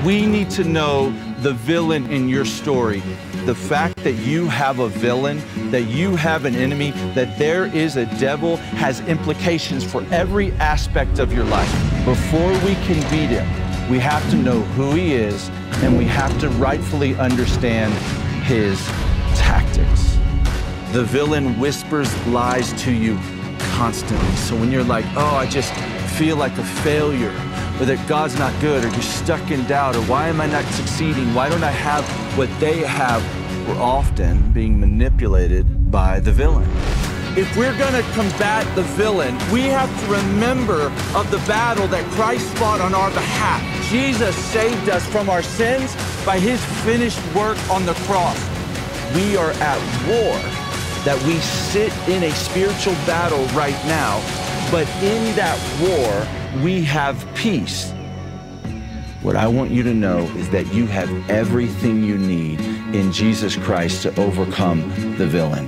We need to know the villain in your story. The fact that you have a villain, that you have an enemy, that there is a devil has implications for every aspect of your life. Before we can beat him, we have to know who he is, and we have to rightfully understand his tactics. The villain whispers lies to you constantly. So when you're like, oh, I just feel like a failure, or that God's not good, or you're stuck in doubt, or why am I not succeeding? Why don't I have what they have? We're often being manipulated by the villain. If we're gonna combat the villain, we have to remember of the battle that Christ fought on our behalf. Jesus saved us from our sins by his finished work on the cross. We are at war, that we sit in a spiritual battle right now, but in that war, we have peace. What I want you to know is that you have everything you need in Jesus Christ to overcome the villain.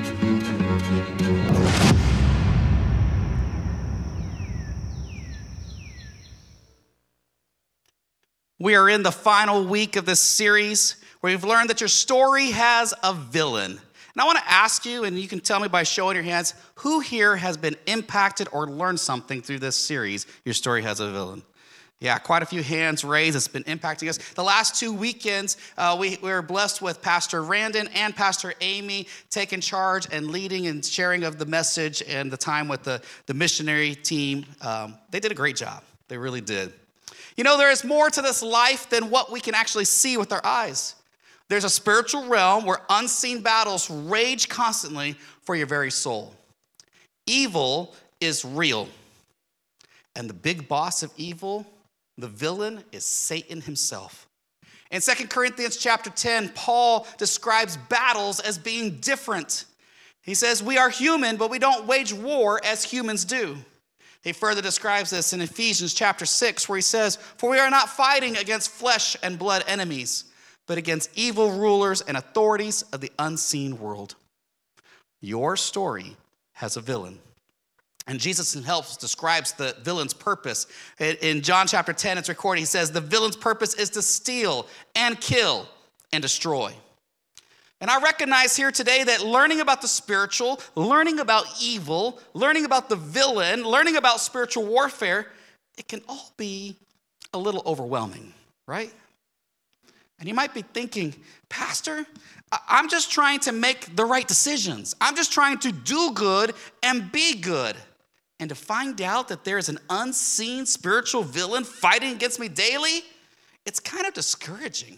We are in the final week of this series where we've learned that your story has a villain. And I want to ask you, and you can tell me by showing your hands, who here has been impacted or learned something through this series, Your Story Has a Villain? Yeah, quite a few hands raised. It's been impacting us. The last 2 weekends, we were blessed with Pastor Randon and Pastor Amy taking charge and leading and sharing of the message and the time with the missionary team. They did a great job. They really did. You know, there is more to this life than what we can actually see with our eyes. There's a spiritual realm where unseen battles rage constantly for your very soul. Evil is real. And the big boss of evil, the villain, is Satan himself. In 2 Corinthians chapter 10, Paul describes battles as being different. He says, we are human, but we don't wage war as humans do. He further describes this in Ephesians chapter 6, where he says, for we are not fighting against flesh and blood enemies, but against evil rulers and authorities of the unseen world. Your story has a villain. And Jesus himself describes the villain's purpose. In John chapter 10, it's recorded, he says, the villain's purpose is to steal and kill and destroy. And I recognize here today that learning about the spiritual, learning about evil, learning about the villain, learning about spiritual warfare, it can all be a little overwhelming, right? And you might be thinking, Pastor, I'm just trying to make the right decisions. I'm just trying to do good and be good. And to find out that there's an unseen spiritual villain fighting against me daily, it's kind of discouraging.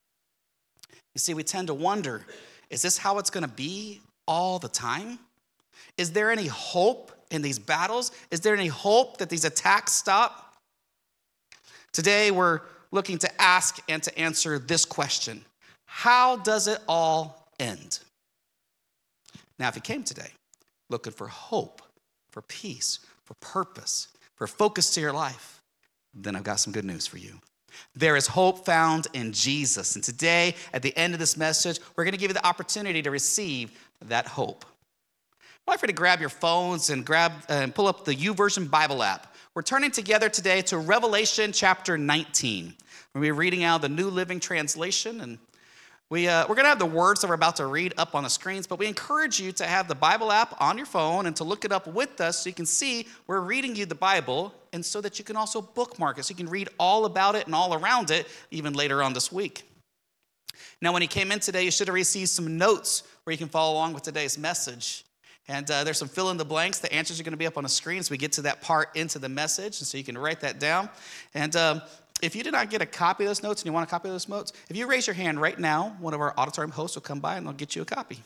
You see, we tend to wonder, is this how it's going to be all the time? Is there any hope in these battles? Is there any hope that these attacks stop? Today, we're looking to ask and to answer this question. How does it all end? Now, if you came today looking for hope, for peace, for purpose, for focus to your life, then I've got some good news for you. There is hope found in Jesus. And today, at the end of this message, we're going to give you the opportunity to receive that hope. I'd like for you to grab your phones and pull up the YouVersion Bible app. We're turning together today to Revelation chapter 19. We're going to be reading out the New Living Translation, and we're going to have the words that we're about to read up on the screens, but we encourage you to have the Bible app on your phone and to look it up with us so you can see we're reading you the Bible, and so that you can also bookmark it so you can read all about it and all around it even later on this week. Now, when you came in today, you should have received some notes where you can follow along with today's message. And there's some fill in the blanks. The answers are going to be up on the screen as we get to that part into the message, and so you can write that down. And if you did not get a copy of those notes and you want a copy of those notes, if you raise your hand right now, one of our auditorium hosts will come by and they'll get you a copy.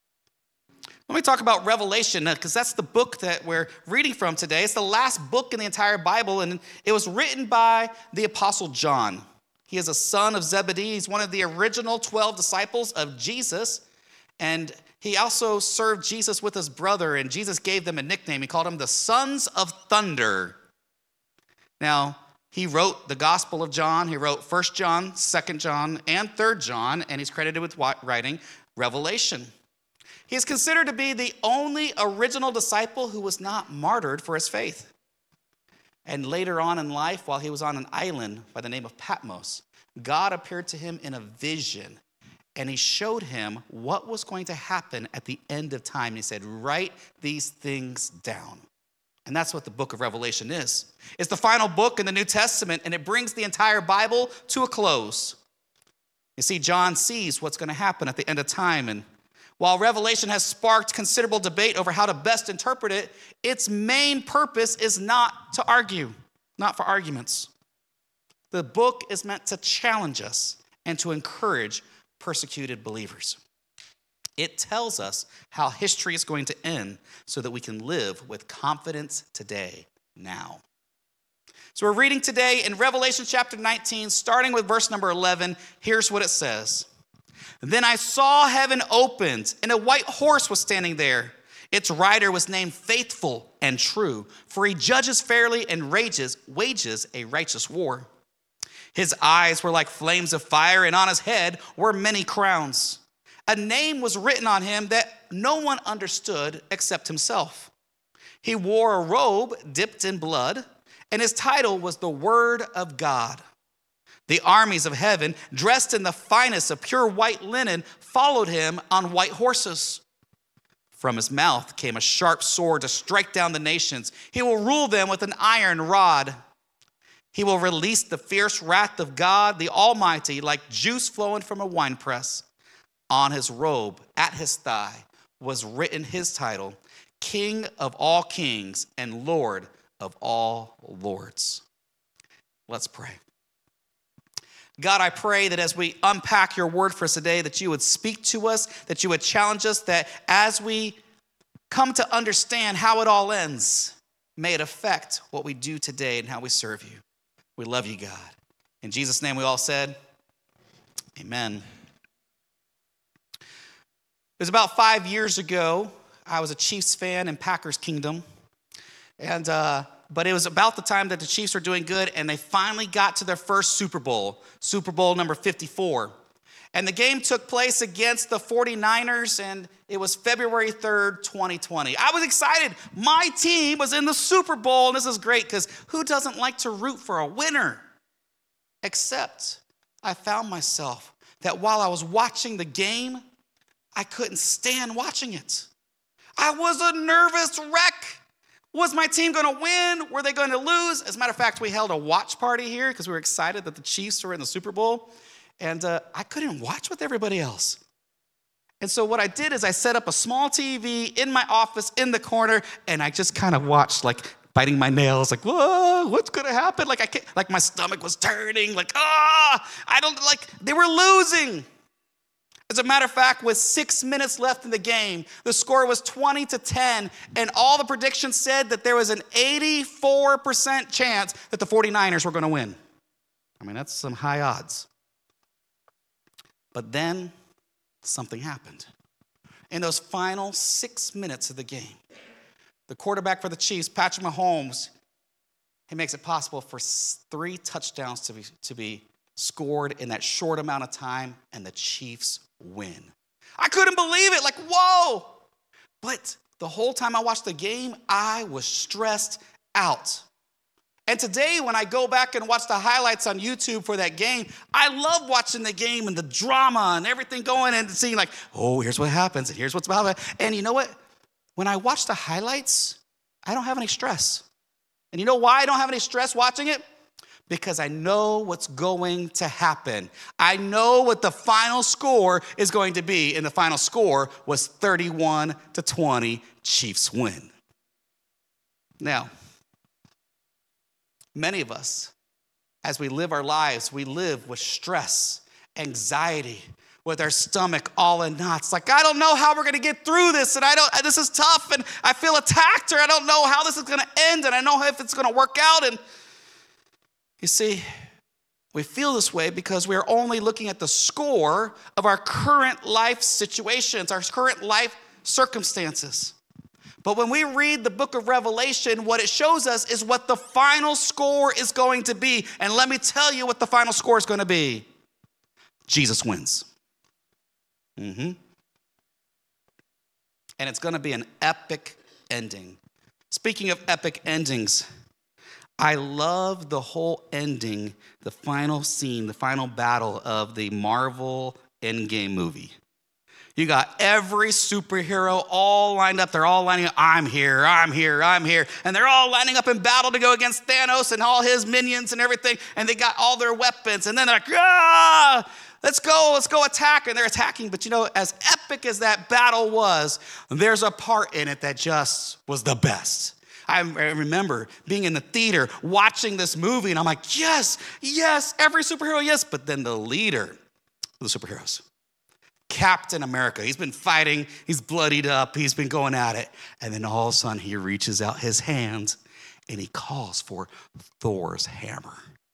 Let me talk about Revelation, because that's the book that we're reading from today. It's the last book in the entire Bible, and it was written by the Apostle John. He is a son of Zebedee. He's one of the original 12 disciples of Jesus, and he also served Jesus with his brother, and Jesus gave them a nickname. He called them the Sons of Thunder. Now, he wrote the Gospel of John. He wrote 1 John, 2 John, and 3 John, and he's credited with writing Revelation. He is considered to be the only original disciple who was not martyred for his faith. And later on in life, while he was on an island by the name of Patmos, God appeared to him in a vision, and he showed him what was going to happen at the end of time. He said, write these things down. And that's what the book of Revelation is. It's the final book in the New Testament, and it brings the entire Bible to a close. You see, John sees what's going to happen at the end of time, and while Revelation has sparked considerable debate over how to best interpret it, its main purpose is not to argue, not for arguments. The book is meant to challenge us and to encourage persecuted believers. It tells us how history is going to end so that we can live with confidence today, now. So we're reading today in Revelation chapter 19, starting with verse number 11. Here's what it says. Then I saw heaven opened, and a white horse was standing there. Its rider was named Faithful and True, for he judges fairly and wages a righteous war. His eyes were like flames of fire, and on his head were many crowns. A name was written on him that no one understood except himself. He wore a robe dipped in blood, and his title was the Word of God. The armies of heaven, dressed in the finest of pure white linen, followed him on white horses. From his mouth came a sharp sword to strike down the nations. He will rule them with an iron rod. He will release the fierce wrath of God, the Almighty, like juice flowing from a winepress. On his robe, at his thigh, was written his title, King of all kings and Lord of all lords. Let's pray. God, I pray that as we unpack your word for us today, that you would speak to us, that you would challenge us, that as we come to understand how it all ends, may it affect what we do today and how we serve you. We love you, God. In Jesus' name we all said, amen. It was about 5 years ago. I was a Chiefs fan in Packers Kingdom. But it was about the time that the Chiefs were doing good, and they finally got to their first Super Bowl number 54. And the game took place against the 49ers, and it was February 3rd, 2020. I was excited. My team was in the Super Bowl, and this is great because who doesn't like to root for a winner? Except I found myself that while I was watching the game, I couldn't stand watching it. I was a nervous wreck. Was my team going to win? Were they going to lose? As a matter of fact, we held a watch party here because we were excited that the Chiefs were in the Super Bowl. And I couldn't watch with everybody else. And so what I did is I set up a small TV in my office in the corner, and I just kind of watched, like biting my nails, like, whoa, what's going to happen? Like my stomach was turning, they were losing. As a matter of fact, with 6 minutes left in the game, the score was 20-10, and all the predictions said that there was an 84% chance that the 49ers were going to win. I mean, that's some high odds. But then something happened. In those final 6 minutes of the game, the quarterback for the Chiefs, Patrick Mahomes, he makes it possible for 3 touchdowns to be scored in that short amount of time, and the Chiefs win. I couldn't believe it, whoa. But the whole time I watched the game, I was stressed out. And today, when I go back and watch the highlights on YouTube for that game, I love watching the game and the drama and everything going and seeing here's what happens and here's what's about it. And you know what? When I watch the highlights, I don't have any stress. And you know why I don't have any stress watching it? Because I know what's going to happen. I know what the final score is going to be, and the final score was 31-20, Chiefs win. Now, many of us, as we live our lives, we live with stress, anxiety, with our stomach all in knots. I don't know how we're going to get through this, and this is tough, and I feel attacked, or I don't know how this is going to end, and I don't know if it's going to work out. And you see, we feel this way because we are only looking at the score of our current life situations, our current life circumstances. But when we read the book of Revelation, what it shows us is what the final score is going to be. And let me tell you what the final score is going to be. Jesus wins. And it's going to be an epic ending. Speaking of epic endings, I love the whole ending, the final scene, the final battle of the Marvel Endgame movie. You got every superhero all lined up. They're all lining up. I'm here, I'm here, I'm here. And they're all lining up in battle to go against Thanos and all his minions and everything. And they got all their weapons. And then they're like, let's go attack. And they're attacking. But as epic as that battle was, there's a part in it that just was the best. I remember being in the theater watching this movie, and I'm like, yes, every superhero, yes. But then the leader of the superheroes, Captain America, he's been fighting, he's bloodied up, he's been going at it. And then all of a sudden he reaches out his hand and he calls for Thor's hammer.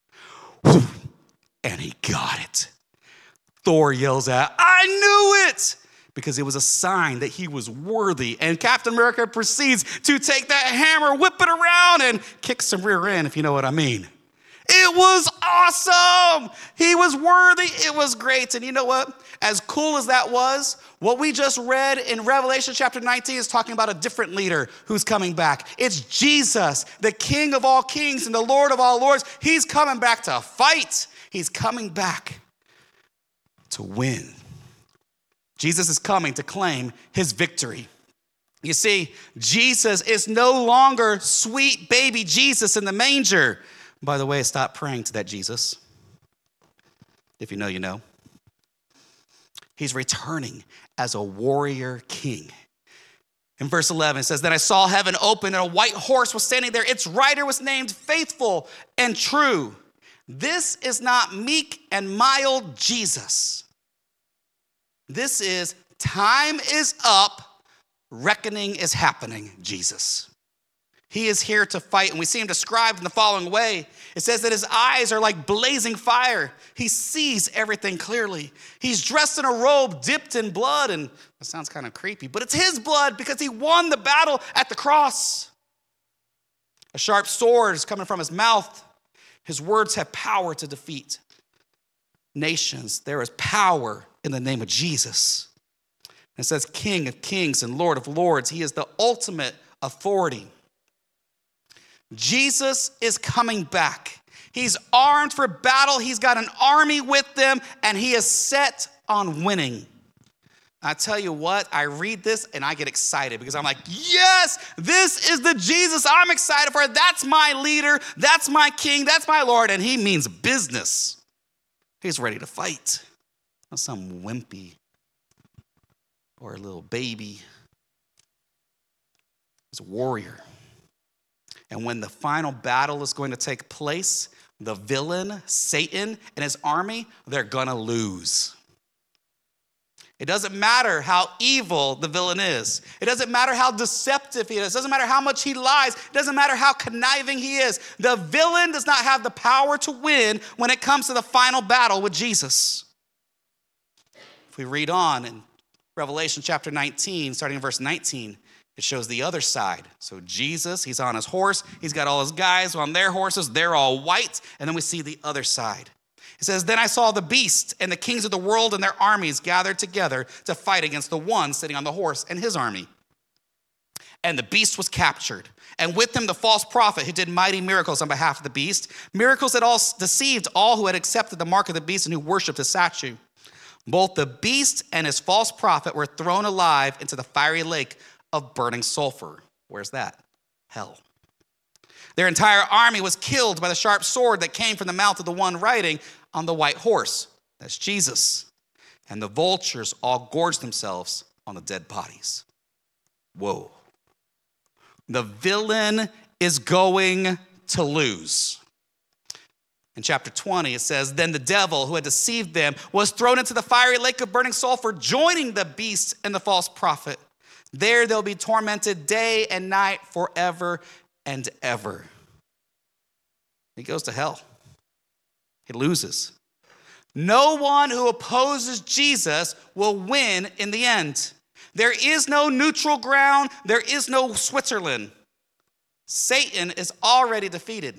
And he got it. Thor yells out, I knew it! Because it was a sign that he was worthy. And Captain America proceeds to take that hammer, whip it around, and kick some rear end, if you know what I mean. It was awesome. He was worthy. It was great. And you know what? As cool as that was, what we just read in Revelation chapter 19 is talking about a different leader who's coming back. It's Jesus, the King of all kings and the Lord of all lords. He's coming back to fight. He's coming back to win. Jesus is coming to claim his victory. You see, Jesus is no longer sweet baby Jesus in the manger. By the way, stop praying to that Jesus. If you know, you know. He's returning as a warrior king. In verse 11, it says, Then I saw heaven open, and a white horse was standing there. Its rider was named Faithful and True. This is not meek and mild Jesus. This is time is up, reckoning is happening, Jesus. He is here to fight, and we see him described in the following way. It says that his eyes are like blazing fire. He sees everything clearly. He's dressed in a robe dipped in blood, and that sounds kind of creepy, but it's his blood because he won the battle at the cross. A sharp sword is coming from his mouth. His words have power to defeat nations. There is power in the name of Jesus. It says King of kings and Lord of lords. He is the ultimate authority. Jesus is coming back. He's armed for battle. He's got an army with them, and he is set on winning. I tell you what, I read this and I get excited because I'm like, yes, this is the Jesus I'm excited for. That's my leader. That's my king. That's my Lord. And he means business. He's ready to fight. Not some wimpy or a little baby. He's a warrior. And when the final battle is going to take place, the villain, Satan, and his army, they're going to lose. It doesn't matter how evil the villain is. It doesn't matter how deceptive he is. It doesn't matter how much he lies. It doesn't matter how conniving he is. The villain does not have the power to win when it comes to the final battle with Jesus. If we read on in Revelation chapter 19, starting in verse 19, it shows the other side. So Jesus, he's on his horse. He's got all his guys on their horses. They're all white. And then we see the other side. It says, Then I saw the beast and the kings of the world and their armies gathered together to fight against the one sitting on the horse and his army. And the beast was captured, and with him the false prophet who did mighty miracles on behalf of the beast, miracles that all deceived all who had accepted the mark of the beast and who worshiped his statue. Both the beast and his false prophet were thrown alive into the fiery lake of burning sulfur. Where's that? Hell. Their entire army was killed by the sharp sword that came from the mouth of the one riding on the white horse. That's Jesus. And the vultures all gorged themselves on the dead bodies. Whoa. The villain is going to lose. In chapter 20, it says, Then the devil who had deceived them was thrown into the fiery lake of burning sulfur, joining the beast and the false prophet. There they'll be tormented day and night forever and ever. He goes to hell. He loses. No one who opposes Jesus will win in the end. There is no neutral ground. There is no Switzerland. Satan is already defeated.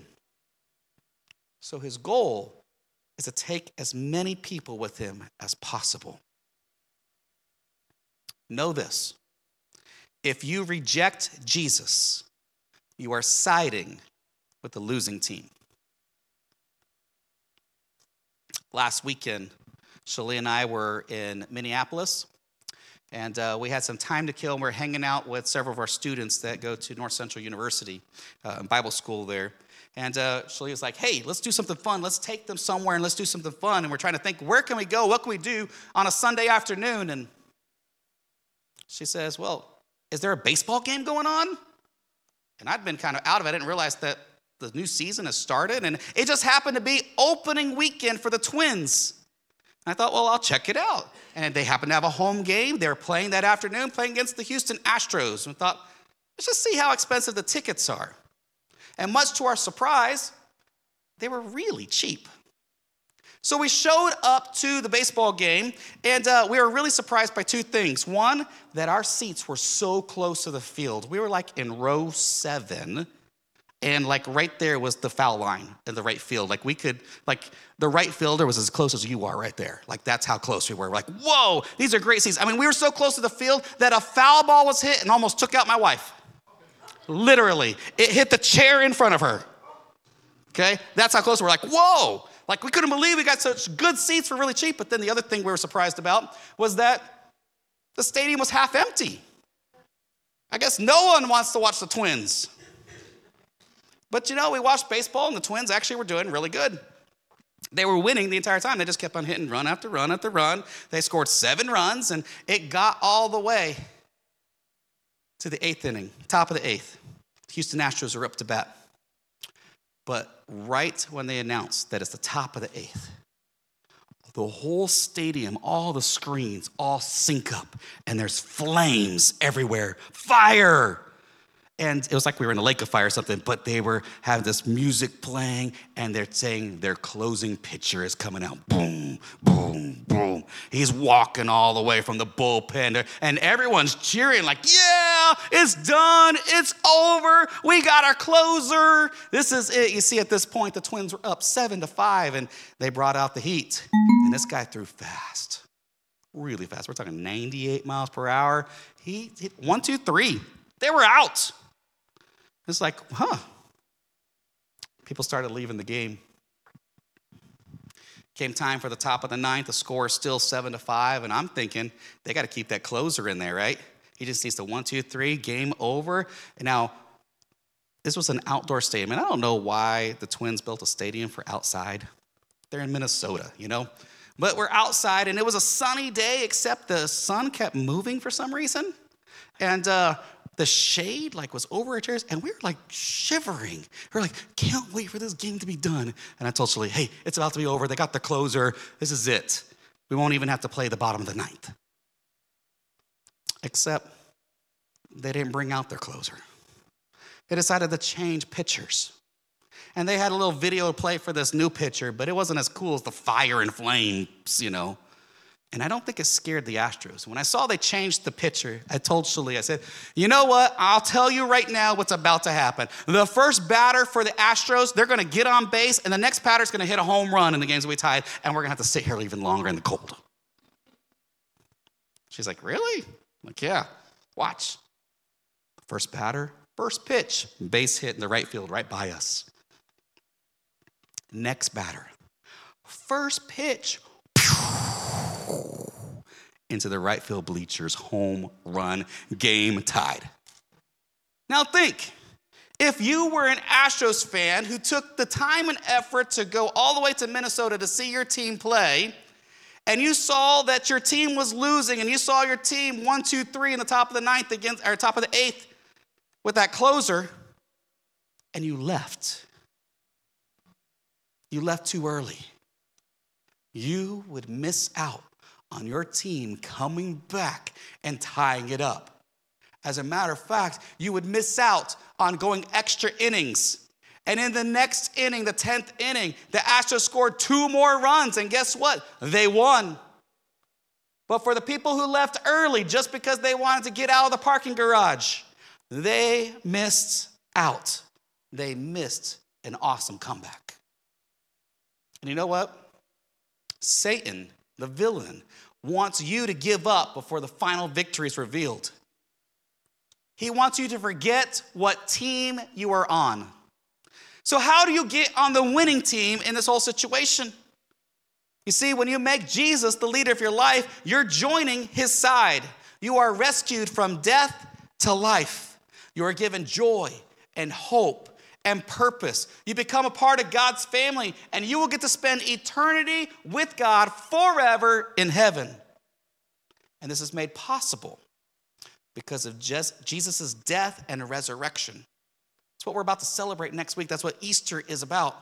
So his goal is to take as many people with him as possible. Know this. If you reject Jesus, you are siding with the losing team. Last weekend, Shalee and I were in Minneapolis, and we had some time to kill, and we're hanging out with several of our students that go to North Central University, Bible school there. And Shalee was like, hey, let's do something fun. Let's take them somewhere and let's do something fun. And we're trying to think, where can we go? What can we do on a Sunday afternoon? And she says, well, is there a baseball game going on? And I'd been kind of out of it. I didn't realize that the new season has started. And it just happened to be opening weekend for the Twins. And I thought, well, I'll check it out. And they happened to have a home game. They were playing that afternoon, playing against the Houston Astros. And I thought, let's just see how expensive the tickets are. And much to our surprise, they were really cheap. So we showed up to the baseball game, and we were really surprised by two things. One, that our seats were so close to the field. We were like in row 7, and like right there was the foul line in the right field. Like we could, like the right fielder was as close as you are right there. Like that's how close we were. We're like, whoa, these are great seats. I mean, we were so close to the field that a foul ball was hit and almost took out my wife. Literally, it hit the chair in front of her. Okay, that's how close we're like, whoa. Like we couldn't believe we got such good seats for really cheap. But then the other thing we were surprised about was that the stadium was half empty. I guess no one wants to watch the Twins. But you know, we watched baseball and the Twins actually were doing really good. They were winning the entire time. They just kept on hitting run after run after run. They scored 7 runs and it got all the way to the 8th inning, top of the 8th. Houston Astros are up to bat. But right when they announced that it's the top of the 8th, the whole stadium, all the screens, all sync up, and there's flames everywhere. Fire! And it was like we were in a lake of fire or something, but they were having this music playing, and they're saying their closing pitcher is coming out. Boom, boom, boom. He's walking all the way from the bullpen, and everyone's cheering like, yeah, it's done. It's over. We got our closer. This is it. You see, at this point, the Twins were up 7-5, and they brought out the heat. And this guy threw fast, really fast. We're talking 98 miles per hour. He hit 1, 2, 3. They were out. It's like, People started leaving the game. Came time for the top of the 9th. The score is still 7-5, and I'm thinking they got to keep that closer in there, right? He just needs to 1, 2, 3, game over. And now, this was an outdoor stadium, and I don't know why the Twins built a stadium for outside. They're in Minnesota, you know? But we're outside, and it was a sunny day, except the sun kept moving for some reason. And the shade was over our chairs, and we were shivering. We were like, can't wait for this game to be done. And I told Shalee, hey, it's about to be over. They got the closer. This is it. We won't even have to play the bottom of the 9th. Except they didn't bring out their closer. They decided to change pitchers. And they had a little video to play for this new pitcher, but it wasn't as cool as the fire and flames, you know. And I don't think it scared the Astros. When I saw they changed the pitcher, I told Shalee, I said, you know what? I'll tell you right now what's about to happen. The first batter for the Astros, they're going to get on base, and the next batter's going to hit a home run in the games we tied, and we're going to have to sit here even longer in the cold. She's like, really? I'm like, yeah, watch. First batter, first pitch, base hit in the right field right by us. Next batter, first pitch, into the right field bleachers, home run, game tied. Now think, if you were an Astros fan who took the time and effort to go all the way to Minnesota to see your team play, and you saw that your team was losing, and you saw your team 1, 2, 3 in the top of the 9th against, or top of the 8th with that closer, and you left. You left too early. You would miss out on your team coming back and tying it up. As a matter of fact, you would miss out on going extra innings. And in the next inning, the 10th inning, the Astros scored 2 more runs, and guess what? They won. But for the people who left early just because they wanted to get out of the parking garage, they missed out. They missed an awesome comeback. And you know what? Satan, the villain, wants you to give up before the final victory is revealed. He wants you to forget what team you are on. So how do you get on the winning team in this whole situation? You see, when you make Jesus the leader of your life, you're joining his side. You are rescued from death to life. You are given joy and hope and purpose. You become a part of God's family, and you will get to spend eternity with God forever in heaven. And this is made possible because of Jesus' death and resurrection. That's what we're about to celebrate next week. That's what Easter is about.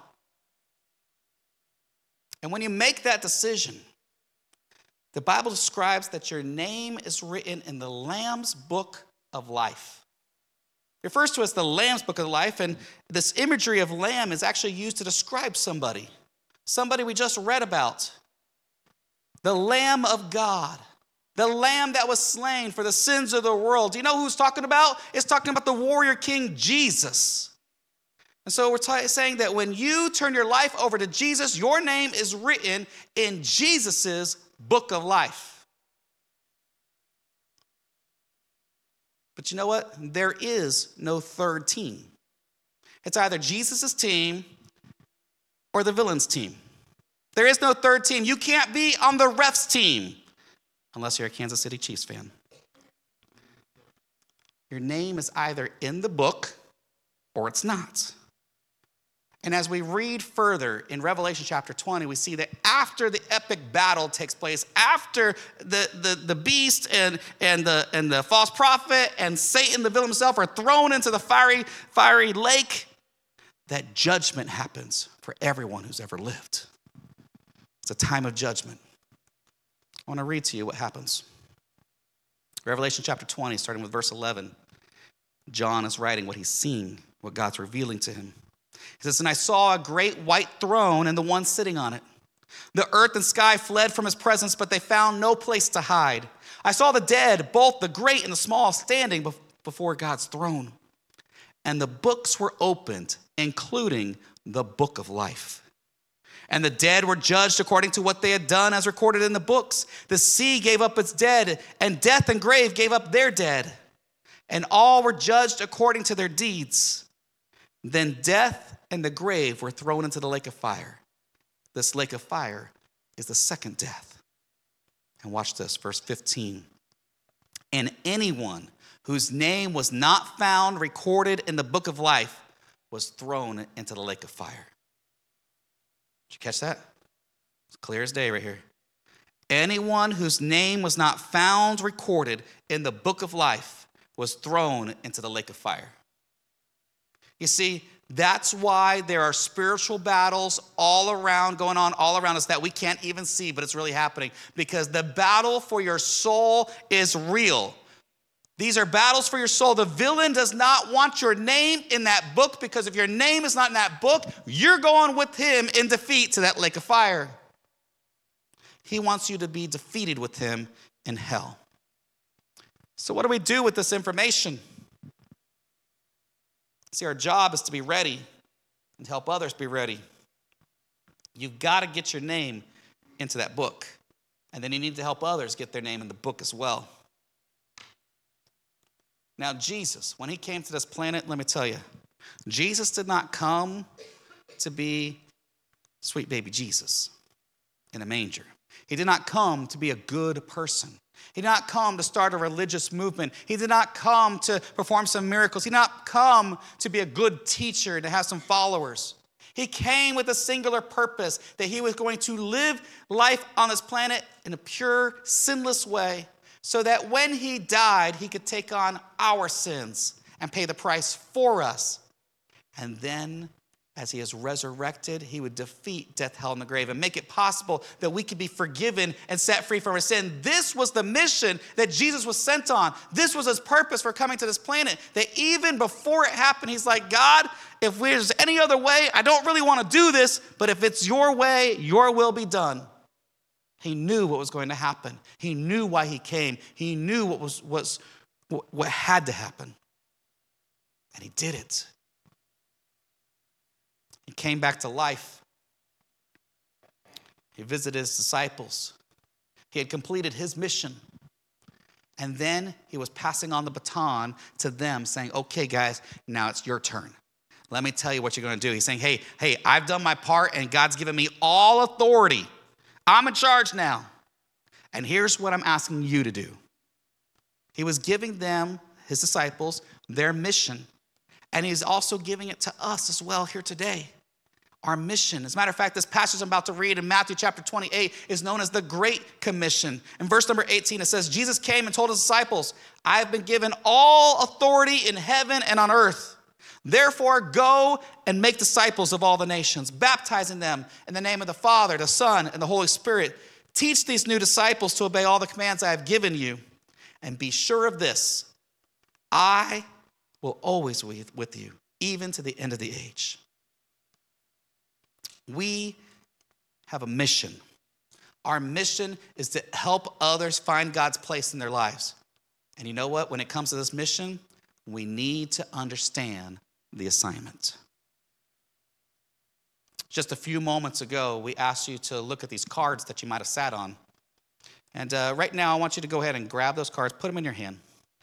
And when you make that decision, the Bible describes that your name is written in the Lamb's Book of Life. It refers to it as the Lamb's Book of Life, and this imagery of lamb is actually used to describe somebody we just read about. The Lamb of God, the Lamb that was slain for the sins of the world. Do you know who it's talking about? It's talking about the warrior king, Jesus. And so we're saying that when you turn your life over to Jesus, your name is written in Jesus' book of life. But you know what? There is no third team. It's either Jesus' team or the villain's team. There is no third team. You can't be on the refs team unless you're a Kansas City Chiefs fan. Your name is either in the book or it's not. And as we read further in Revelation chapter 20, we see that after the epic battle takes place, after the beast and the false prophet and Satan, the villain himself, are thrown into the fiery lake, that judgment happens for everyone who's ever lived. It's a time of judgment. I want to read to you what happens. Revelation chapter 20, starting with verse 11. John is writing what he's seeing, what God's revealing to him. He says, "And I saw a great white throne and the one sitting on it. The earth and sky fled from his presence, but they found no place to hide. I saw the dead, both the great and the small, standing before God's throne. And the books were opened, including the book of life. And the dead were judged according to what they had done as recorded in the books. The sea gave up its dead, and death and grave gave up their dead. And all were judged according to their deeds. Then death and the grave were thrown into the lake of fire. This lake of fire is the second death." And watch this, verse 15. "And anyone whose name was not found recorded in the book of life was thrown into the lake of fire." Did you catch that? It's clear as day right here. Anyone whose name was not found recorded in the book of life was thrown into the lake of fire. You see, that's why there are spiritual battles all around, going on all around us that we can't even see, but it's really happening. Because the battle for your soul is real. These are battles for your soul. The villain does not want your name in that book, because if your name is not in that book, you're going with him in defeat to that lake of fire. He wants you to be defeated with him in hell. So what do we do with this information? See, our job is to be ready and help others be ready. You've got to get your name into that book. And then you need to help others get their name in the book as well. Now, Jesus, when he came to this planet, let me tell you, Jesus did not come to be sweet baby Jesus in a manger. He did not come to be a good person. He did not come to start a religious movement. He did not come to perform some miracles. He did not come to be a good teacher, to have some followers. He came with a singular purpose, that he was going to live life on this planet in a pure, sinless way, so that when he died, he could take on our sins and pay the price for us. And then, as he is resurrected, he would defeat death, hell, and the grave and make it possible that we could be forgiven and set free from our sin. This was the mission that Jesus was sent on. This was his purpose for coming to this planet, that even before it happened, he's like, God, if there's any other way, I don't really want to do this, but if it's your way, your will be done. He knew what was going to happen. He knew why he came. He knew what had to happen. And he did it. He came back to life. He visited his disciples. He had completed his mission. And then he was passing on the baton to them, saying, okay, guys, now it's your turn. Let me tell you what you're going to do. He's saying, hey, I've done my part and God's given me all authority. I'm in charge now. And here's what I'm asking you to do. He was giving them, his disciples, their mission. And he's also giving it to us as well here today. Our mission. As a matter of fact, this passage I'm about to read in Matthew chapter 28 is known as the Great Commission. In verse number 18, it says, Jesus came and told his disciples, I have been given all authority in heaven and on earth. Therefore, go and make disciples of all the nations, baptizing them in the name of the Father, the Son, and the Holy Spirit. Teach these new disciples to obey all the commands I have given you. And be sure of this, I will always be with you, even to the end of the age. We have a mission. Our mission is to help others find God's place in their lives. And you know what? When it comes to this mission, we need to understand the assignment. Just a few moments ago, we asked you to look at these cards that you might have sat on. And right now, I want you to go ahead and grab those cards, put them in your hand.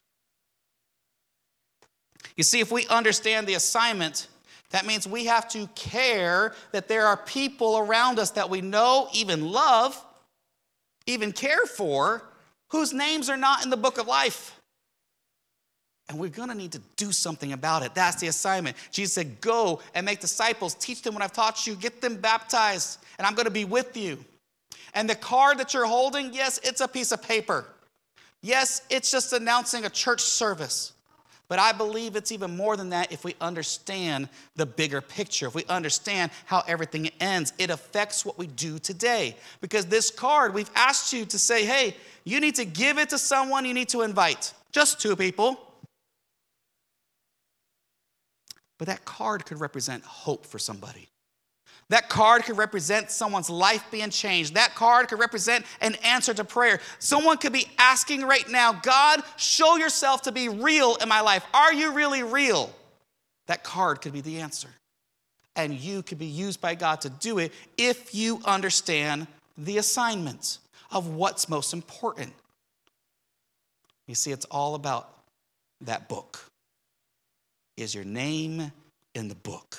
You see, if we understand the assignment, that means we have to care that there are people around us that we know, even love, even care for, whose names are not in the book of life. And we're going to need to do something about it. That's the assignment. Jesus said, go and make disciples. Teach them what I've taught you. Get them baptized. And I'm going to be with you. And the card that you're holding, yes, it's a piece of paper. Yes, it's just announcing a church service. But I believe it's even more than that if we understand the bigger picture, if we understand how everything ends. It affects what we do today. Because this card, we've asked you to say, hey, you need to give it to someone you need to invite. Just 2 people. But that card could represent hope for somebody. That card could represent someone's life being changed. That card could represent an answer to prayer. Someone could be asking right now, God, show yourself to be real in my life. Are you really real? That card could be the answer. And you could be used by God to do it if you understand the assignment of what's most important. You see, it's all about that book. Is your name in the book?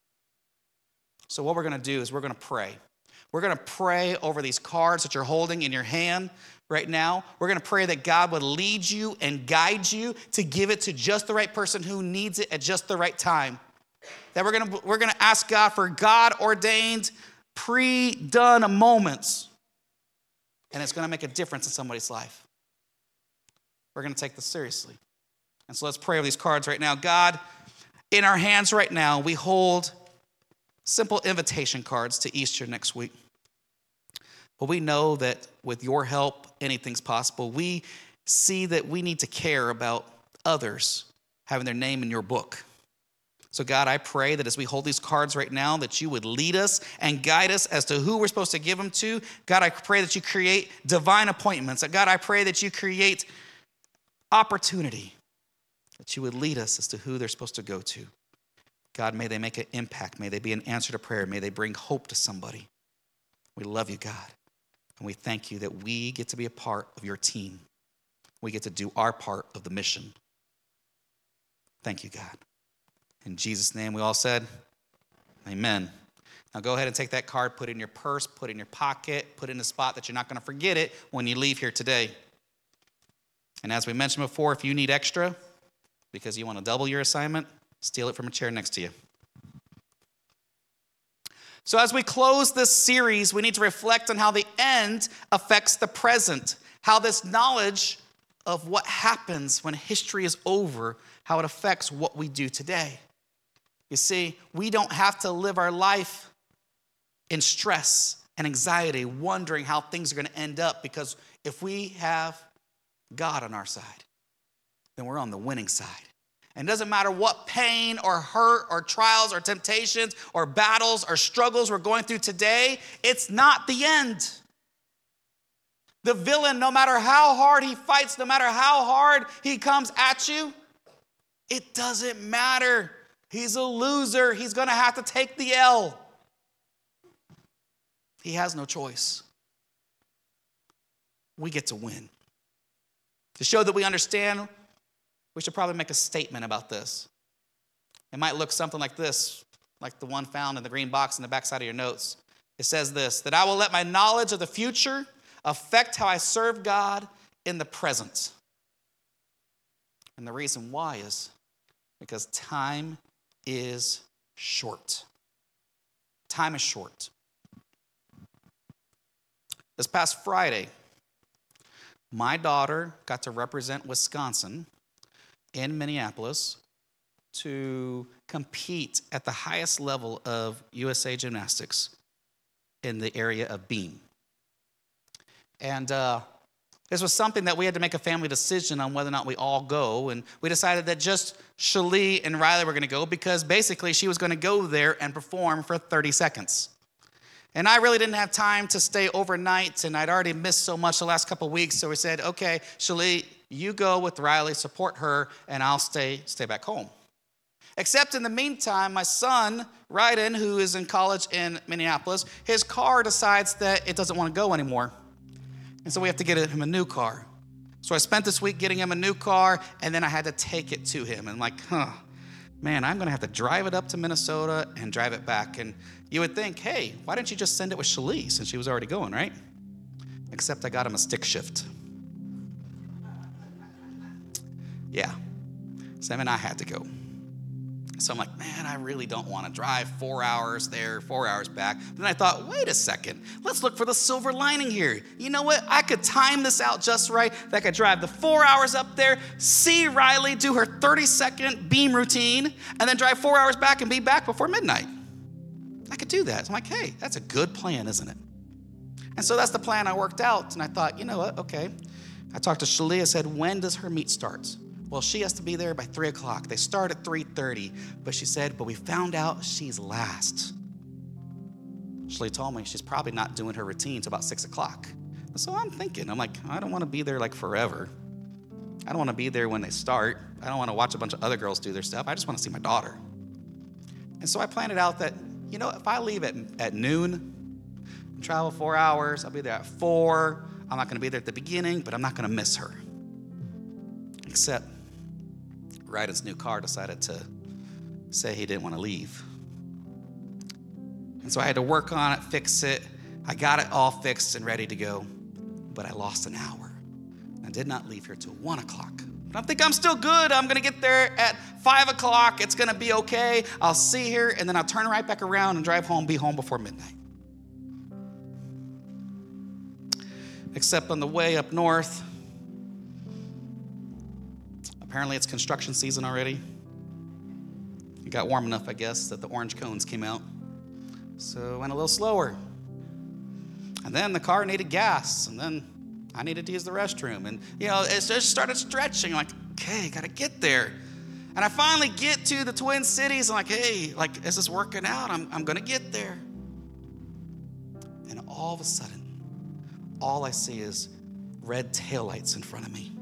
So what we're going to do is we're going to pray. We're going to pray over these cards that you're holding in your hand right now. We're going to pray that God would lead you and guide you to give it to just the right person who needs it at just the right time. That we're going to ask God for God-ordained, pre-done moments. And it's going to make a difference in somebody's life. We're going to take this seriously. And so let's pray over these cards right now. God, in our hands right now, we hold simple invitation cards to Easter next week. But we know that with your help, anything's possible. We see that we need to care about others having their name in your book. So God, I pray that as we hold these cards right now, that you would lead us and guide us as to who we're supposed to give them to. God, I pray that you create divine appointments. God, I pray that you create opportunity, that you would lead us as to who they're supposed to go to. God, may they make an impact. May they be an answer to prayer. May they bring hope to somebody. We love you, God. And we thank you that we get to be a part of your team. We get to do our part of the mission. Thank you, God. In Jesus' name, we all said, amen. Now go ahead and take that card, put it in your purse, put it in your pocket, put it in a spot that you're not going to forget it when you leave here today. And as we mentioned before, if you need extra because you want to double your assignment, steal it from a chair next to you. So as we close this series, we need to reflect on how the end affects the present, how this knowledge of what happens when history is over, how it affects what we do today. You see, we don't have to live our life in stress and anxiety, wondering how things are going to end up, because if we have God on our side, then we're on the winning side. And it doesn't matter what pain or hurt or trials or temptations or battles or struggles we're going through today, it's not the end. The villain, no matter how hard he fights, no matter how hard he comes at you, it doesn't matter. He's a loser. He's going to have to take the L. He has no choice. We get to win. To show that we understand, we should probably make a statement about this. It might look something like this, like the one found in the green box in the backside of your notes. It says this, that I will let my knowledge of the future affect how I serve God in the present. And the reason why is because time is short. Time is short. This past Friday, my daughter got to represent Wisconsin in Minneapolis to compete at the highest level of USA Gymnastics in the area of beam. And this was something that we had to make a family decision on whether or not we all go. And we decided that just Shalee and Riley were going to go because basically she was going to go there and perform for 30 seconds. And I really didn't have time to stay overnight, and I'd already missed so much the last couple of weeks. So we said, okay, Shalee, you go with Riley, support her, and I'll stay back home. Except in the meantime, my son, Ryden, who is in college in Minneapolis, his car decides that it doesn't want to go anymore. And so we have to get him a new car. So I spent this week getting him a new car, and then I had to take it to him. And man, I'm going to have to drive it up to Minnesota and drive it back. And you would think, hey, why didn't you just send it with Shalee since she was already going, right? Except I got him a stick shift. Yeah. So then I had to go. So I'm like, man, I really don't want to drive 4 hours there, 4 hours back. Then I thought, wait a second, let's look for the silver lining here. You know what? I could time this out just right. That I could drive the 4 hours up there, see Riley do her 30-second beam routine, and then drive 4 hours back and be back before midnight. I could do that. So I'm like, hey, that's a good plan, isn't it? And so that's the plan I worked out. And I thought, you know what? Okay. I talked to Shalee. I said, when does her meet start? Well, she has to be there by 3 o'clock. They start at 3:30. But she said, but we found out she's last. Shalee told me she's probably not doing her routine until about 6 o'clock. So I'm thinking, I don't want to be there like forever. I don't want to be there when they start. I don't want to watch a bunch of other girls do their stuff. I just want to see my daughter. And so I planned it out that, you know, if I leave at noon and travel 4 hours, I'll be there at 4. I'm not going to be there at the beginning, but I'm not going to miss her. Except Ryden's new car decided to say he didn't want to leave. And so I had to work on it, fix it. I got it all fixed and ready to go, but I lost an hour. I did not leave here till 1 o'clock. But I think I'm still good. I'm going to get there at 5 o'clock. It's going to be okay. I'll see her, and then I'll turn right back around and drive home, be home before midnight. Except on the way up north, apparently it's construction season already. It got warm enough, I guess, that the orange cones came out. So I went a little slower. And then the car needed gas, and then I needed to use the restroom. And, you know, it just started stretching. I'm like, okay, got to get there. And I finally get to the Twin Cities. I'm like, hey, is this working out? I'm going to get there. And all of a sudden, all I see is red taillights in front of me.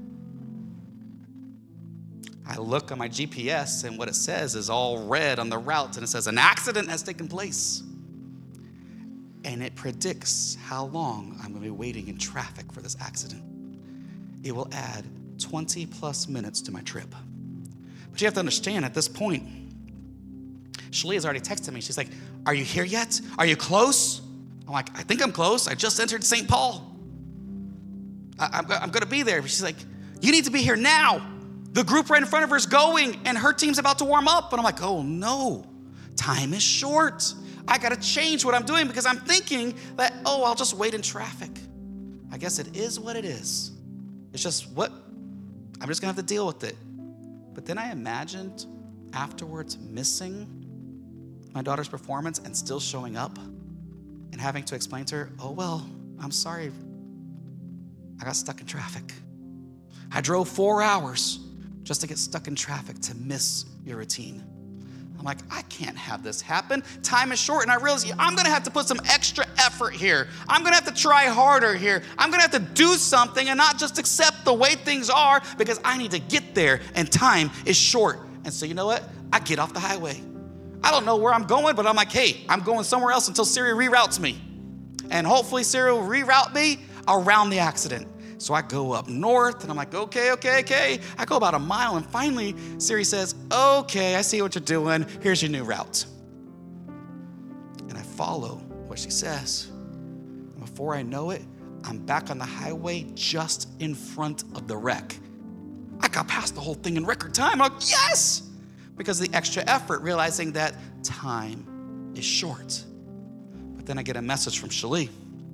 I look on my GPS, and what it says is all red on the route, and it says an accident has taken place. And it predicts how long I'm going to be waiting in traffic for this accident. It will add 20 plus minutes to my trip. But you have to understand, at this point, Shalee has already texted me. She's like, are you here yet? Are you close? I'm like, I think I'm close. I just entered St. Paul. I'm going to be there. But she's like, you need to be here now. The group right in front of her is going, and her team's about to warm up. And I'm like, oh no, time is short. I got to change what I'm doing because I'm thinking that, I'll just wait in traffic. I guess it is what it is. It's just I'm just going to have to deal with it. But then I imagined afterwards missing my daughter's performance and still showing up and having to explain to her, I'm sorry. I got stuck in traffic. I drove 4 hours just to get stuck in traffic to miss your routine. I'm like, I can't have this happen. Time is short, and I realize I'm going to have to put some extra effort here. I'm going to have to try harder here. I'm going to have to do something and not just accept the way things are because I need to get there, and time is short. And so you know what? I get off the highway. I don't know where I'm going, but I'm like, hey, I'm going somewhere else until Siri reroutes me. And hopefully Siri will reroute me around the accident. So I go up north, and I'm like, okay. I go about a mile, and finally Siri says, okay, I see what you're doing. Here's your new route. And I follow what she says. And before I know it, I'm back on the highway just in front of the wreck. I got past the whole thing in record time. I'm like, yes! Because of the extra effort, realizing that time is short. But then I get a message from Shalee.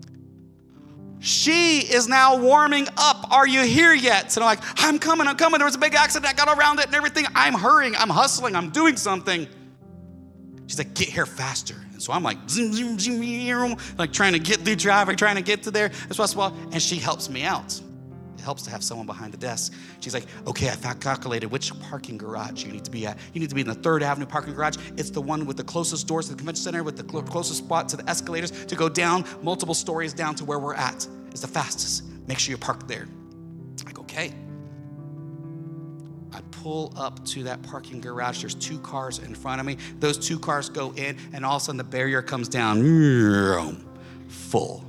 She is now warming up. Are you here yet? So I'm like, I'm coming. There was a big accident. I got around it and everything. I'm hurrying. I'm hustling. I'm doing something. She's like, get here faster. And so I'm like, zoom, zoom, zoom, like trying to get through traffic, trying to get to there as possible. And she helps me out. It helps to have someone behind the desk. She's like, okay, I calculated which parking garage you need to be at. You need to be in the 3rd Avenue parking garage. It's the one with the closest doors to the convention center, with the closest spot to the escalators to go down multiple stories down to where we're at. It's the fastest. Make sure you're parked there. I go, okay. I pull up to that parking garage. There's 2 cars in front of me. Those 2 cars go in, and all of a sudden the barrier comes down. Full.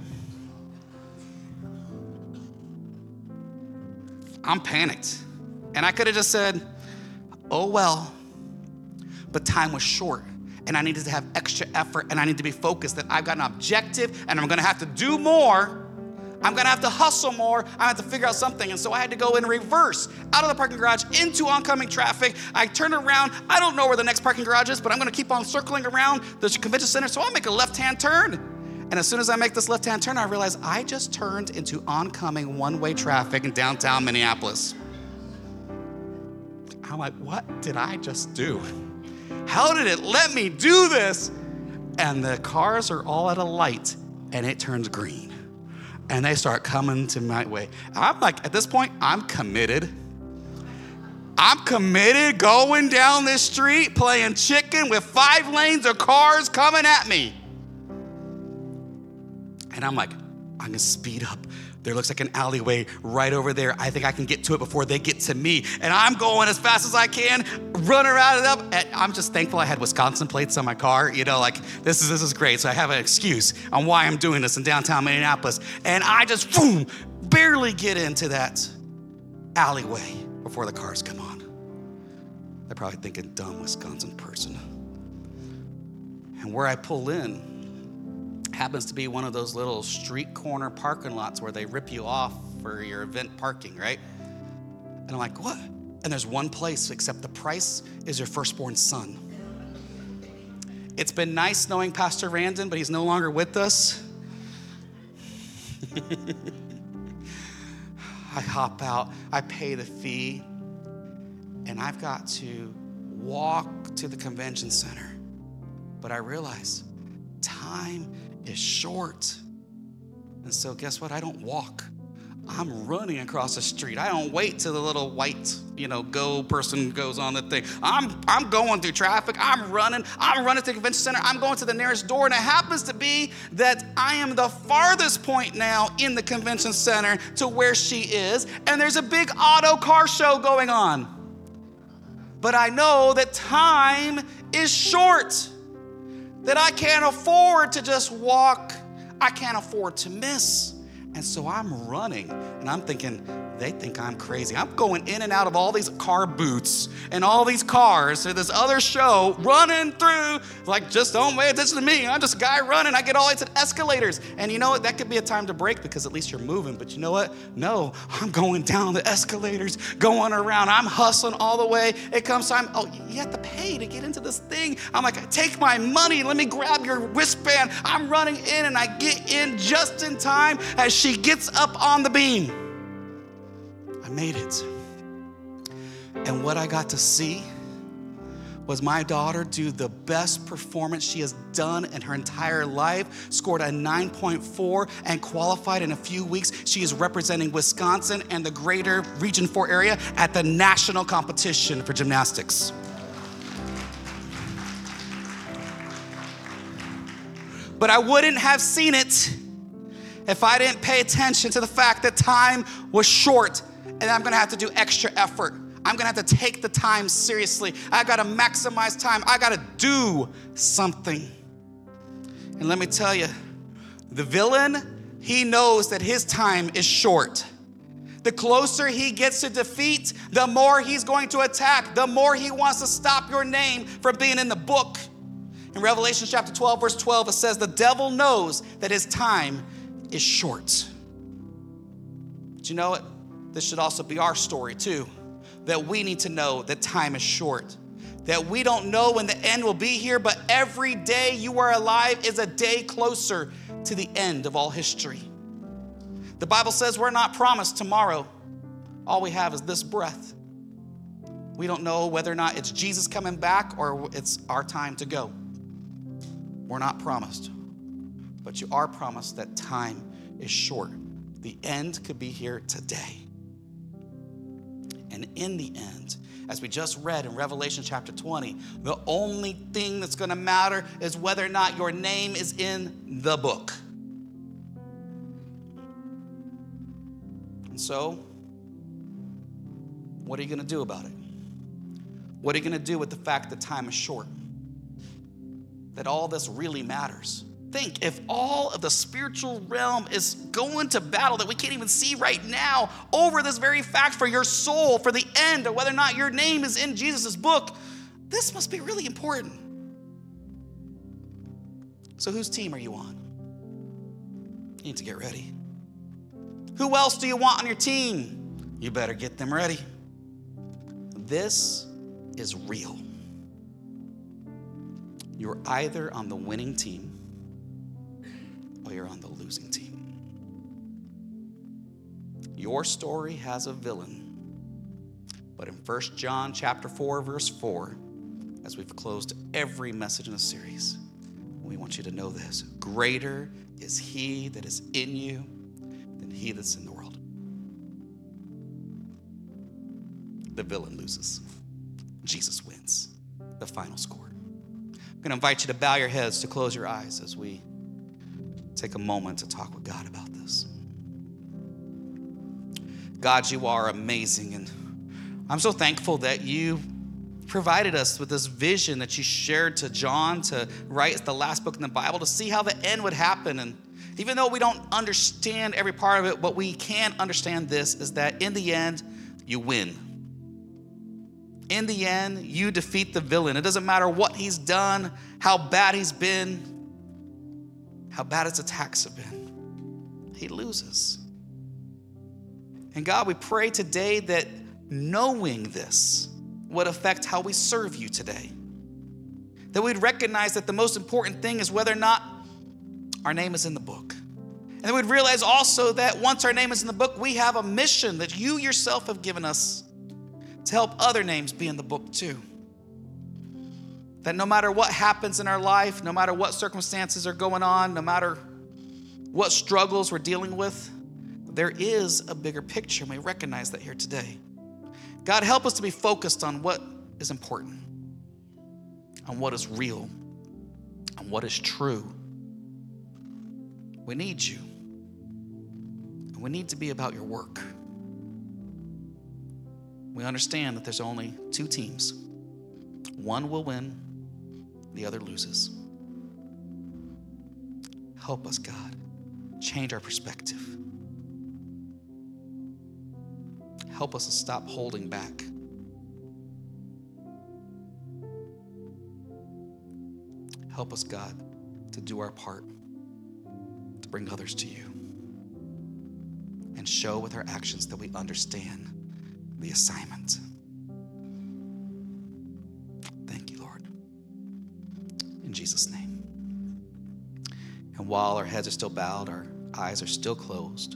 I'm panicked. And I could have just said, oh well. But time was short, and I needed to have extra effort, and I need to be focused that I've got an objective, and I'm gonna have to do more. I'm gonna have to hustle more. I have to figure out something. And so I had to go in reverse, out of the parking garage, into oncoming traffic. I turn around. I don't know where the next parking garage is, but I'm gonna keep on circling around the convention center. So I'll make a left-hand turn. And as soon as I make this left-hand turn, I realize I just turned into oncoming one-way traffic in downtown Minneapolis. I'm like, what did I just do? How did it let me do this? And the cars are all at a light, and it turns green. And they start coming to my way. I'm like, at this point, I'm committed. I'm committed going down this street, playing chicken with 5 lanes of cars coming at me. And I'm like, I'm gonna speed up. There looks like an alleyway right over there. I think I can get to it before they get to me. And I'm going as fast as I can, running around it up. And I'm just thankful I had Wisconsin plates on my car. You know, like, this is great. So I have an excuse on why I'm doing this in downtown Minneapolis. And I just, boom, barely get into that alleyway before the cars come on. They're probably thinking, dumb Wisconsin person. And where I pull in happens to be one of those little street corner parking lots where they rip you off for your event parking, right? And I'm like, what? And there's one place, except the price is your firstborn son. It's been nice knowing Pastor Randon, but he's no longer with us. I hop out, I pay the fee, and I've got to walk to the convention center. But I realize time is short. And so guess what? I don't walk. I'm running across the street. I don't wait till the little white, go person goes on the thing. I'm going through traffic. I'm running to the convention center. I'm going to the nearest door. And it happens to be that I am the farthest point now in the convention center to where she is. And there's a big auto car show going on. But I know that time is short, that I can't afford to just walk. I can't afford to miss. And so I'm running, and I'm thinking, they think I'm crazy. I'm going in and out of all these car booths and all these cars to this other show, running through, like, just don't pay attention to me. I'm just a guy running. I get all the way to the escalators. And you know what? That could be a time to break because at least you're moving. But you know what? No, I'm going down the escalators, going around. I'm hustling all the way. It comes time, you have to pay to get into this thing. I'm like, take my money. Let me grab your wristband. I'm running in, and I get in just in time as she gets up on the beam. I made it. And what I got to see was my daughter do the best performance she has done in her entire life, scored a 9.4 and qualified in a few weeks. She is representing Wisconsin and the greater Region 4 area at the national competition for gymnastics. But I wouldn't have seen it if I didn't pay attention to the fact that time was short and I'm gonna have to do extra effort. I'm gonna have to take the time seriously. I gotta maximize time. I gotta do something. And let me tell you, the villain, he knows that his time is short. The The closer he gets to defeat, the more he's going to attack, the more he wants to stop your name from being in the book. In Revelation chapter 12, verse 12, it says, the devil knows that his time is short. But you know what? This should also be our story too, that we need to know that time is short, that we don't know when the end will be here, but every day you are alive is a day closer to the end of all history. The Bible says we're not promised tomorrow. All we have is this breath. We don't know whether or not it's Jesus coming back or it's our time to go. We're not promised, but you are promised that time is short. The end could be here today. And in the end, as we just read in Revelation chapter 20, the only thing that's going to matter is whether or not your name is in the book. And so, what are you going to do about it? What are you going to do with the fact that time is short? That all this really matters. Think, if all of the spiritual realm is going to battle that we can't even see right now over this very fact for your soul, for the end, or whether or not your name is in Jesus' book, this must be really important. So whose team are you on? You need to get ready. Who else do you want on your team? You better get them ready. This is real. You're either on the winning team or you're on the losing team. Your story has a villain. But in 1 John chapter 4, verse 4, as we've closed every message in the series, we want you to know this. Greater is he that is in you than he that's in the world. The villain loses. Jesus wins. The final score. I'm going to invite you to bow your heads, to close your eyes as we take a moment to talk with God about this. God, you are amazing, and I'm so thankful that you provided us with this vision that you shared to John to write the last book in the Bible to see how the end would happen. And even though we don't understand every part of it, what we can understand this is that in the end, you win. In the end, you defeat the villain. It doesn't matter what he's done, how bad he's been, how bad his attacks have been. He loses. And God, we pray today that knowing this would affect how we serve you today. That we'd recognize that the most important thing is whether or not our name is in the book. And then we'd realize also that once our name is in the book, we have a mission that you yourself have given us to help other names be in the book too. That no matter what happens in our life, no matter what circumstances are going on, no matter what struggles we're dealing with, there is a bigger picture, and we recognize that here today. God, help us to be focused on what is important, on what is real, on what is true. We need you, and we need to be about your work. We understand that there's only two teams. One will win, the other loses. Help us, God. Change our perspective. Help us to stop holding back. Help us, God, to do our part, to bring others to you, and show with our actions that we understand the assignment. Thank you, Lord. In Jesus' name. And while our heads are still bowed, our eyes are still closed,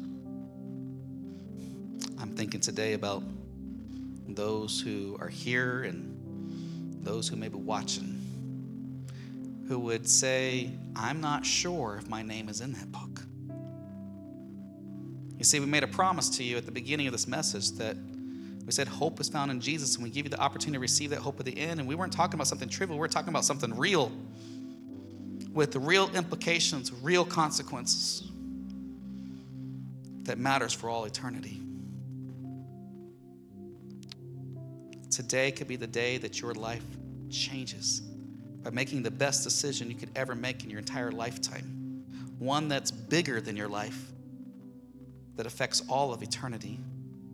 I'm thinking today about those who are here and those who may be watching, who would say, I'm not sure if my name is in that book. You see, we made a promise to you at the beginning of this message that we said hope is found in Jesus, and we give you the opportunity to receive that hope at the end. And we weren't talking about something trivial. We were talking about something real with real implications, real consequences that matters for all eternity. Today could be the day that your life changes by making the best decision you could ever make in your entire lifetime. One that's bigger than your life, that affects all of eternity.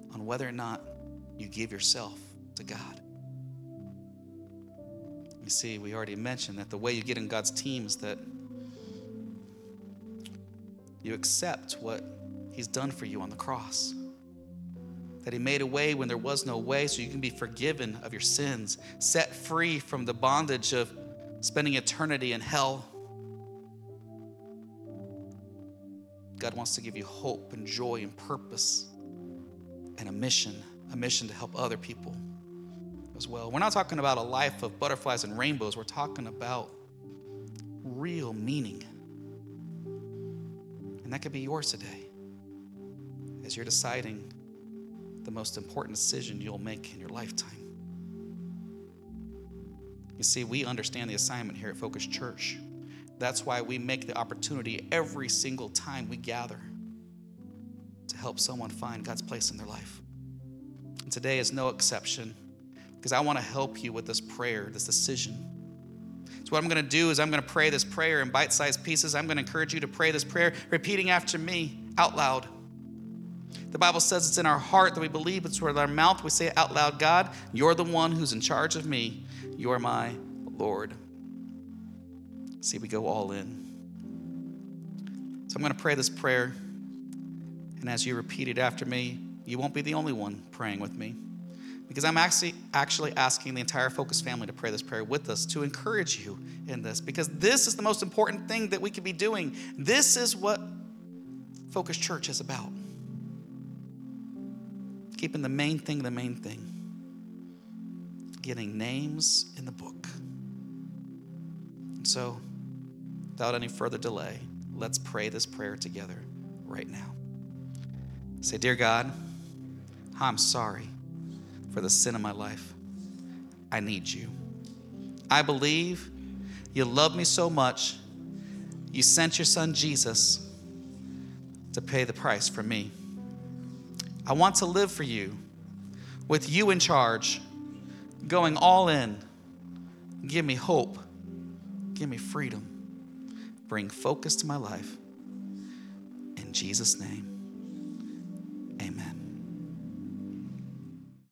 on whether or not you give yourself to God. You see, we already mentioned that the way you get in God's team is that you accept what he's done for you on the cross. That he made a way when there was no way so you can be forgiven of your sins, set free from the bondage of spending eternity in hell. God wants to give you hope and joy and purpose and a mission to help other people as well. We're not talking about a life of butterflies and rainbows. We're talking about real meaning. And that could be yours today as you're deciding the most important decision you'll make in your lifetime. You see, we understand the assignment here at Focus Church. That's why we make the opportunity every single time we gather to help someone find God's place in their life. And today is no exception, because I want to help you with this prayer, this decision. So what I'm going to do is I'm going to pray this prayer in bite-sized pieces. I'm going to encourage you to pray this prayer, repeating after me out loud. The Bible says it's in our heart that we believe, it's with our mouth we say it out loud. God, you're the one who's in charge of me. You're my Lord. See, we go all in. So I'm going to pray this prayer, and as you repeat it after me, you won't be the only one praying with me, because I'm actually asking the entire Focus family to pray this prayer with us to encourage you in this, because this is the most important thing that we could be doing. This is what Focus Church is about. Keeping the main thing the main thing. Getting names in the book. And so, without any further delay, let's pray this prayer together right now. Say, dear God, I'm sorry for the sin of my life. I need you. I believe you love me so much, you sent your son Jesus to pay the price for me. I want to live for you, with you in charge, going all in. Give me hope. Give me freedom. Bring focus to my life. In Jesus' name, amen.